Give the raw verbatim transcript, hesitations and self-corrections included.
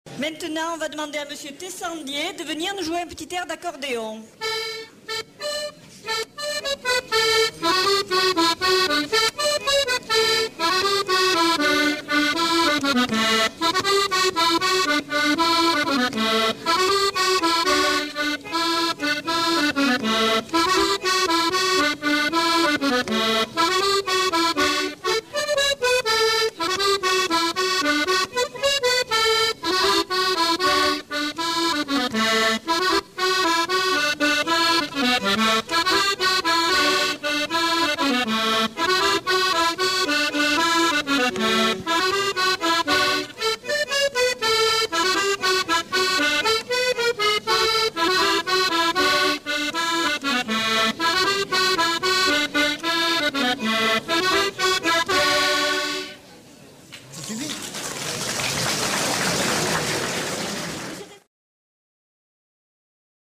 Maintenant, on va demander à Monsieur Tessandier de venir nous jouer un petit air d'accordéon.